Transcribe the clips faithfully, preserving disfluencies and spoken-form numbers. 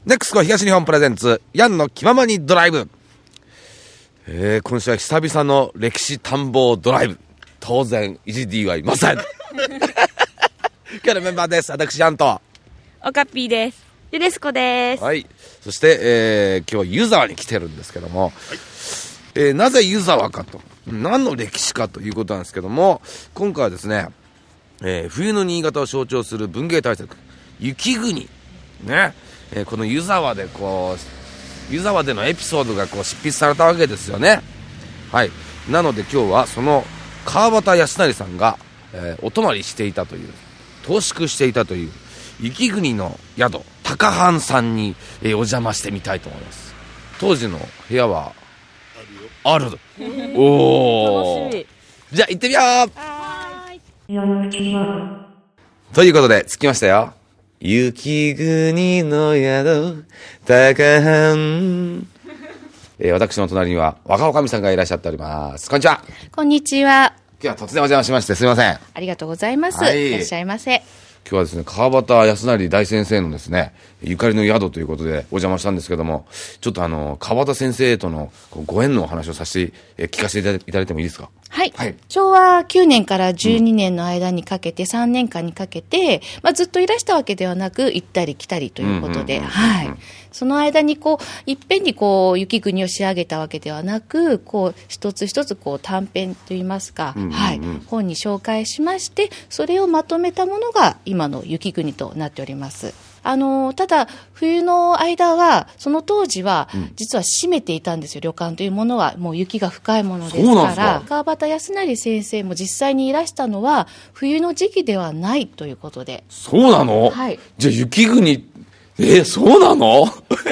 ネクスコ東日本プレゼンツヤンの気ままにドライブ、えー、今週は久々の歴史探訪ドライブ。当然イジ ディー はいません今日のメンバーです。私ヤンとオカピーです。ユネスコです。 はい。そして、えー、今日は湯沢に来てるんですけども、はい、えー、なぜ湯沢かと、何の歴史かということなんですけども、今回はですね、えー、冬の新潟を象徴する文芸大作雪国ね、えー、この湯沢でこう湯沢でのエピソードがこう執筆されたわけですよね。はい。なので今日はその川端康成さんが、えー、お泊まりしていたという投宿していたという雪国の宿高藩さんに、えー、お邪魔してみたいと思います。当時の部屋はあるよ。あるおお。楽しみ。じゃあ行ってみよう。はーい。ということで着きましたよ。雪国の宿高藩、えー、私の隣には若女将さんがいらっしゃっております。こんにちは。 こんにちは。 今日は突然お邪魔しましてすみません。 ありがとうございます、はい、いらっしゃいませ。 今日はですね、川端康成大先生のですねゆかりの宿ということでお邪魔したんですけども、ちょっとあの川端先生とのご縁のお話をさせて、えー、聞かせていただいてもいいですか。 はい、はい、しょうわきゅうねんからじゅうにねんの間にかけて、うん、さんねんかんにかけて、まあ、ずっといらしたわけではなく行ったり来たりということで、はい、その間にこういっぺんにこう雪国を仕上げたわけではなく、こう一つ一つこう短編といいますか、うんうんうん、はい、本に紹介しまして、それをまとめたものが今の雪国となっております。あのただ冬の間はその当時は実は閉めていたんですよ、旅館というものは。もう雪が深いものですから。川端康成先生も実際にいらしたのは冬の時期ではないということで。 そうなの。はい。じゃあ雪国、えー、そうなの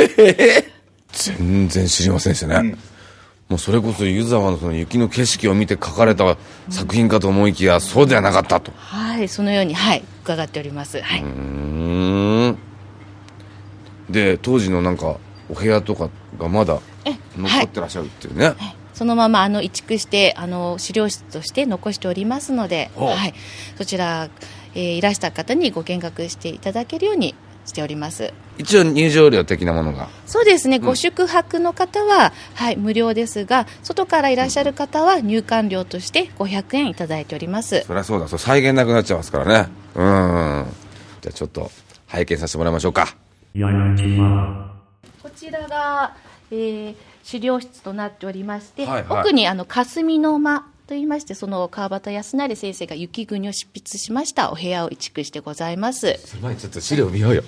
全然知りませんでしたね、うん、もうそれこそ湯沢 の, その雪の景色を見て書かれた作品かと思いきや、うん、そうではなかったと。 はい、そのように、はい、伺っております、はい、うーん。で当時のなんかお部屋とかがまだ残ってらっしゃるっていうね、はいはい、 そのままあの移築してあの資料室として残しておりますので、はい、そちら、えー、いらした方にご見学していただけるようにしております。 一応入場料的なものが。 そうですね、うん、ご宿泊の方は、はい、無料ですが、外からいらっしゃる方は入館料としてごひゃくえんいただいております。 そりゃそうだ、それ再現なくなっちゃいますからね。うん。じゃあちょっと拝見させてもらいましょうか。 こちらが、えー、資料室となっておりまして、はいはい、奥にあの霞の間といいまして、その川端康成先生が雪国を執筆しましたお部屋を移築してございます。 その前にちょっと資料見ようよ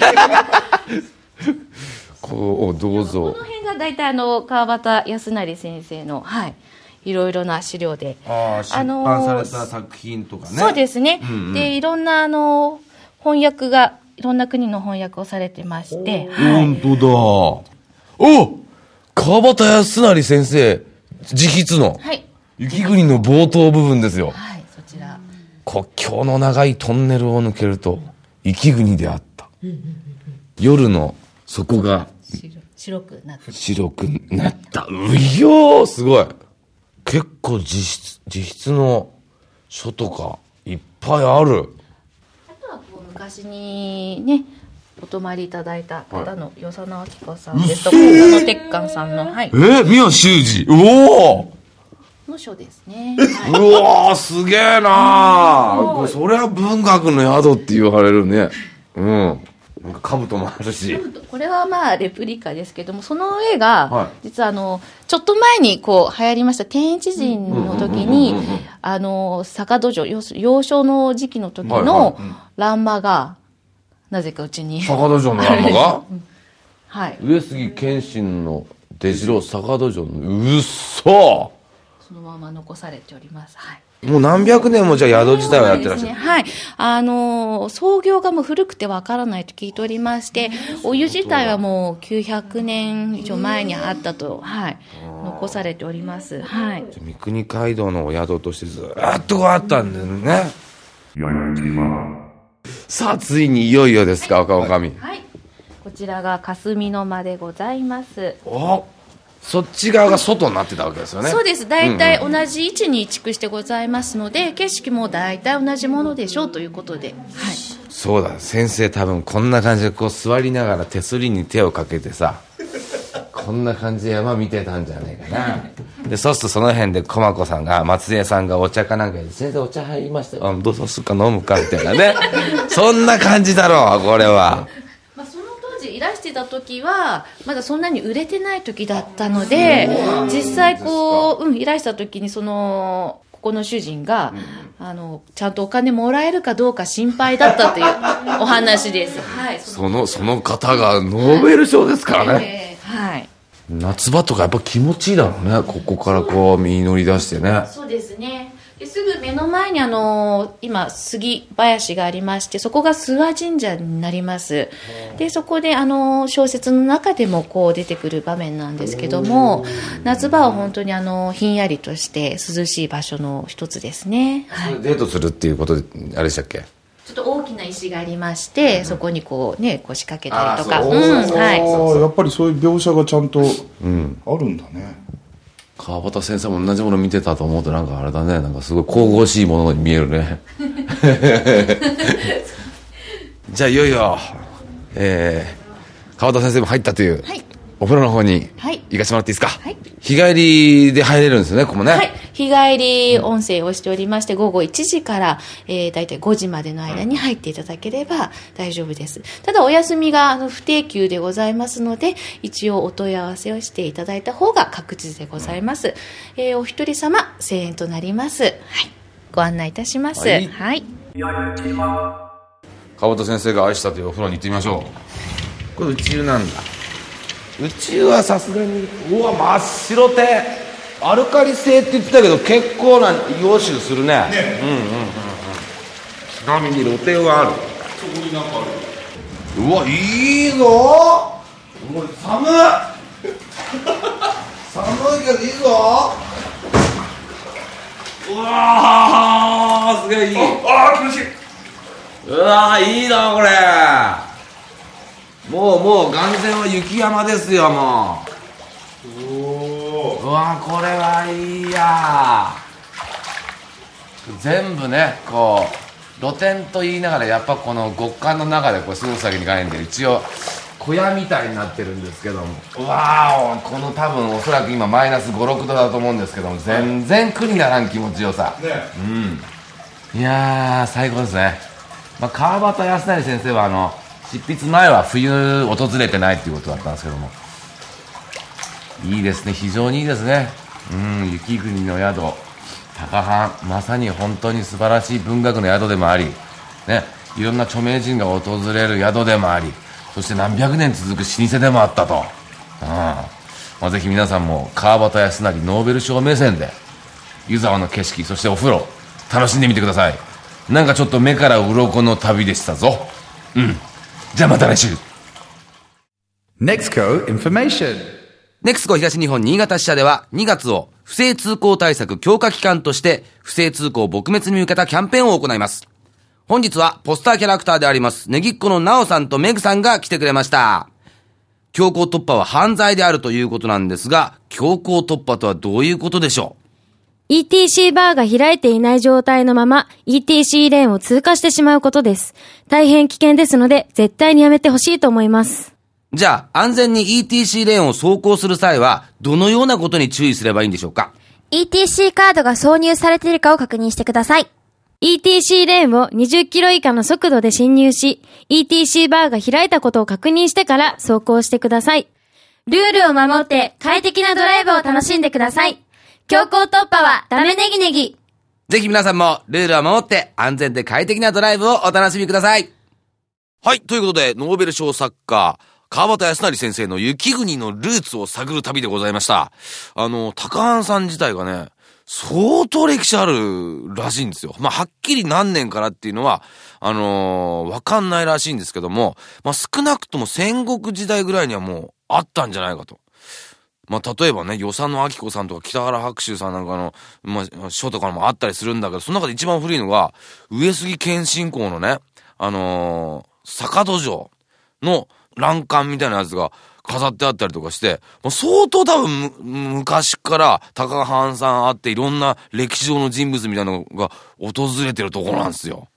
こうどうぞ。 この辺が大体あの川端康成先生の、はい、いろいろな資料で、 あ出版された作品とかね。 そうですね、うんうん、でいろんなあの翻訳がいろんな国の翻訳をされてまして、 はい、本当だ。お川端康成先生直筆の、はい、雪国の冒頭部分ですよ。 はい、そちら。 国境の長いトンネルを抜けると雪国であった、うんうんうん、夜の底が白くなった白くなったういよー、すごい。結構自筆自筆の書とかいっぱいある。 昔にねお泊まりいただいた方の与謝野明子さんですとか、佐野鉄幹さんの、はい、 えー、宮修司おおの書ですね、 はい、うわーすげえなー。それは文学の宿って言われるね。うん。なんか兜もあるし、 これはまあレプリカですけども、その絵が、はい、実はあのちょっと前にこう流行りました天一陣の時に、あの坂戸城幼少の時期の時の欄間がなぜかうちに坂戸城の欄間がはい、 上杉謙信の出城坂戸城のうっそそのまま残されております。はい、 もう何百年もじゃあ宿自体はやってらっしゃる。ね、 はい。あのー、創業がもう古くてわからないと聞いておりまして、お湯自体はもうきゅうひゃくねん以上前にあったと、はい、残されております。はい。 じゃ三国街道のお宿としてずっとあったんですね。さあ、ついにいよいよですか、若女将。はい。 はい。こちらが霞の間でございます。 おそっち側が外になってたわけですよね。 そうです。大体同じ位置に移築してございますので、うんうん、景色も大体同じものでしょうということで、はい、 そうだ、先生多分こんな感じでこう座りながら手すりに手をかけてさ、こんな感じで山見てたんじゃないかな。で、そうするとその辺で駒子さんが、松江さんがお茶かなんかで、先生お茶入りましたよ。あ、どうぞすっか飲むかみたいなね。そんな感じだろう、これは。 まあ、その当時いらしてた時はまだそんなに売れてない時だったので、実際こう、うん、いらした時にそのここの主人が、うん、あのちゃんとお金もらえるかどうか心配だったというお話です。はい。 そのその方がノーベル賞ですからね。 えー、はい。 夏場とかやっぱ気持ちいいだろうね。ここからこう実り出してね。 そうですね。ですぐ目の前にあの今杉林がありまして、そこが諏訪神社になります。でそこであの小説の中でもこう出てくる場面なんですけども、夏場は本当にあのひんやりとして涼しい場所の一つですね。はい、 デートするっていうことであれでしたっけ？ ちょっと大きな石がありまして、うん、そこにこうねこう仕掛けたりとか、 うん、はい、やっぱりそういう描写がちゃんとあるんだね。 川端先生も同じもの見てたと思うとなんかあれだね、なんかすごい神々しいものに見えるね。じゃあいよいよ、えー、川端先生も入ったという、はい、お風呂の方に行かせてもらっていいですか？はい、日帰りで入れるんですよね、ここもね。 はい、日帰り温泉をしておりまして、午後いちじから、えー、だいたいごじまでの間に入っていただければ大丈夫です。ただお休みがあの不定休でございますので、一応お問い合わせをしていただいた方が確実でございます。えー、お一人様せんえんとなります。はい、ご案内いたします。はい、はい、 川端先生が愛したというお風呂に行ってみましょう。これ宇宙なんだ。宇宙はさすがに、うわ真っ白手、アルカリ性って言ってたけど結構な溶臭するね。ね、うんうんうんうん。ちなみに露天はある。そこになんかある。うわいいぞ。もう寒い。寒いけどいいぞ。うわーすげえいい。ああ気持ちいい。うわーいいなこれ。もうもう眼前は雪山ですよもう。おうわこれはいいや。全部ねこう露天と言いながらやっぱこの極寒の中でこう過ごすわけにいかないんで、一応小屋みたいになってるんですけども、うわーこの多分おそらく今マイナスご、ろくどだと思うんですけども、全然苦にならん気持ちよさ、ね、うん、いやー最高ですね。まあ、川端康成先生はあの執筆前は冬訪れてないっていうことだったんですけども、いいですね、非常にいいですね。うん、雪国の宿高藩、まさに本当に素晴らしい文学の宿でもあり、ね、いろんな著名人が訪れる宿でもあり、そして何百年続く老舗でもあったと。うん、まあ、ぜひ皆さんも川端康成ノーベル賞目線で湯沢の景色、そしてお風呂楽しんでみてください。なんかちょっと目から鱗の旅でしたぞ。うん、じゃあまた来週。 ネクスコ Information。 ネクスコ東日本新潟支社ではにがつを不正通行対策強化期間として不正通行撲滅に向けたキャンペーンを行います。本日はポスターキャラクターでありますねぎっこのなおさんとめぐさんが来てくれました。強行突破は犯罪であるということなんですが、強行突破とはどういうことでしょう？ イーティーシー バーが開いていない状態のまま イーティーシー レーンを通過してしまうことです。大変危険ですので絶対にやめてほしいと思います。 じゃあ安全に イーティーシー レーンを走行する際はどのようなことに注意すればいいんでしょうか？ イーティーシー カードが挿入されているかを確認してください。イーティーシー レーンをにじゅっキロ以下の速度で進入し、イーティーシー バーが開いたことを確認してから走行してください。ルールを守って快適なドライブを楽しんでください。強行突破はダメネギネギ。 ぜひ皆さんもルールを守って安全で快適なドライブをお楽しみください。はい、ということでノーベル賞作家川端康成先生の雪国のルーツを探る旅でございました。あの高藩さん自体がね相当歴史あるらしいんですよ。まあ、はっきり何年からっていうのは、あのー、わかんないらしいんですけども、まあ、少なくとも戦国時代ぐらいにはもうあったんじゃないかと。まあ、例えばね、与謝野明子さんとか北原白秋さんなんかの、まあ、書とかもあったりするんだけど、その中で一番古いのが、上杉謙信公のね、あのー、坂戸城の欄干みたいなやつが、飾ってあったりとかして、もう相当多分昔から高藩さんあっていろんな歴史上の人物みたいなのが訪れてるところなんですよ。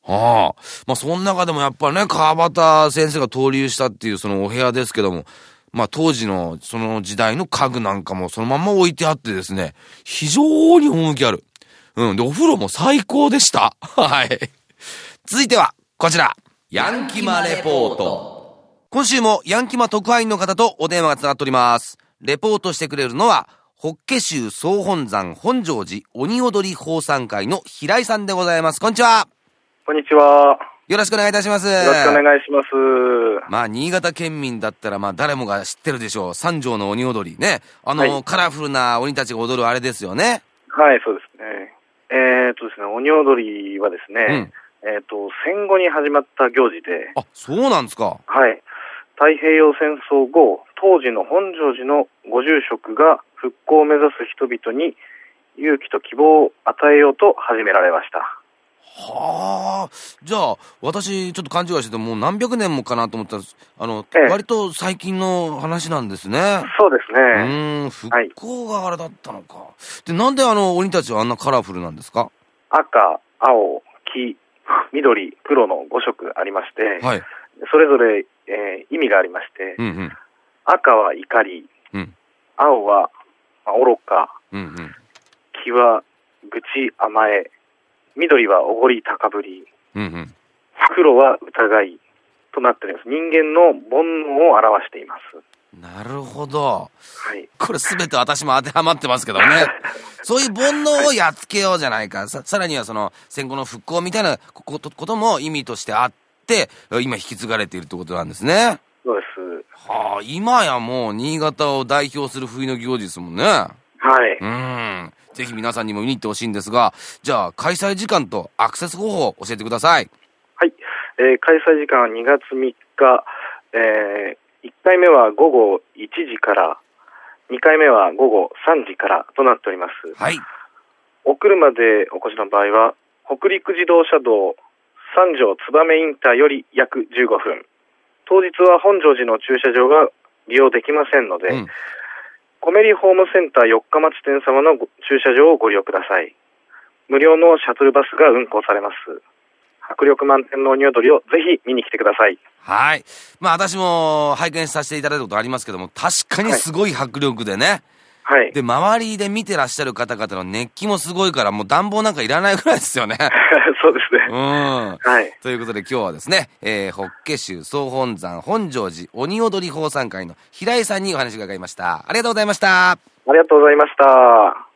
はあ。まあ、その中でもやっぱりね、川端先生が登竜したっていうそのお部屋ですけども、まあ、当時のその時代の家具なんかもそのまんま置いてあってですね、非常に趣ある。うん。で、お風呂も最高でした。はい。続いては、こちら。ヤンキマレポート。今週もヤンキマ特派員の方とお電話がつながっております。レポートしてくれるのは、法華宗総本山本庄寺鬼踊り奉賛会の平井さんでございます。こんにちは。 こんにちは。 よろしくお願いいたします。 よろしくお願いします。 まあ、新潟県民だったら、まあ、誰もが知ってるでしょう。三条の鬼踊りね。あの、はい、カラフルな鬼たちが踊るあれですよね。 はい、そうですね。えー、っとですね、鬼踊りはですね、うん、えー、っと、戦後に始まった行事で。 あ、そうなんですか。 はい。太平洋戦争後、当時の本庄寺のご住職が復興を目指す人々に勇気と希望を与えようと始められました。 はあ、じゃあ、私、ちょっと勘違いしてて、もう何百年もかなと思ったら、あの、ええ、割と最近の話なんですね。 そうですね。 うーん、復興があれだったのか。はい、で、なんであの、鬼たちはあんなカラフルなんですか？ 赤、青、黄、緑、黒のご色ありまして、はい、それぞれ、えー、意味がありまして、うんうん、赤は怒り、うん、青は、まあ、愚か、うんうん、黄は愚痴甘え、緑はおごり高ぶり、うんうん、黒は疑いとなっております。人間の煩悩を表しています。 なるほど。はい。これすべて私も当てはまってますけどね。そういう煩悩をやっつけようじゃないか。さ, さらにはその戦後の復興みたいなこと、ことも意味としてあって、今引き継がれているってことなんですね。 そうです。 はあ、今やもう新潟を代表する冬の行事ですもんね。はい。うん。ぜひ皆さんにも見に行ってほしいんですが、じゃあ開催時間とアクセス方法を教えてください。 はい、えー、開催時間はにがつみっか、えー、いっかいめはごごいちじから、にかいめはごごさんじからとなっております。はい。お車でお越しの場合は、北陸自動車道三条燕インターより約じゅうごふん。当日は本庄寺の駐車場が利用できませんので、うん、コメリホームセンター四日町店様の駐車場をご利用ください。無料のシャトルバスが運行されます。迫力満点の鬼踊りをぜひ見に来てください。 はい。まあ私も拝見させていただいたことありますけども、確かにすごい迫力でね。はい。で、周りで見てらっしゃる方々の熱気もすごいから、もう暖房なんかいらないぐらいですよね。 そうですね。 うん。はい。ということで今日はですね、えー、法華宗総本山本庄寺鬼踊り奉賛会の平井さんにお話を伺いました。ありがとうございました。 ありがとうございました。